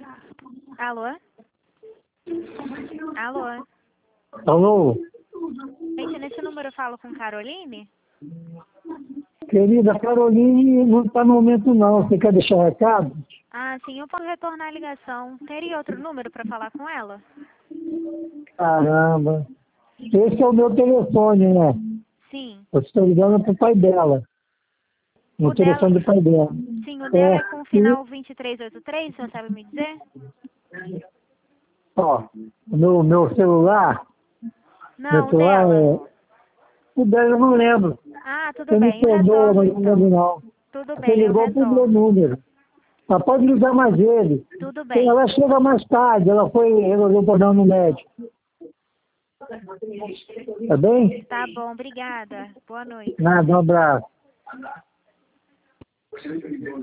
Alô? Alô? Alô? Gente, nesse número eu falo com Caroline? Querida, Caroline não está no momento não. Você quer deixar um recado? Ah, sim, eu posso retornar a ligação. Teria outro número para falar com ela? Caramba. Esse é o meu telefone, né? Sim. Eu estou ligando para o pai dela. No O dela... telefone do pai dela. Sim, o dela é com o E, final 2383, o senhor sabe me dizer? ó, meu celular, meu Não, o celular dela. o dela eu não lembro. Ah, tudo Você me bem, eu perdoa, retorno mas eu não lembro então. não. Tudo Você bem, eu ligou para o meu retorno. número. Mas pode ligar mais ele. Tudo bem. Ela chega mais tarde, ela foi resolver o problema no médico. Tá bem? Tá bom, obrigada. Boa noite. Nada, um abraço.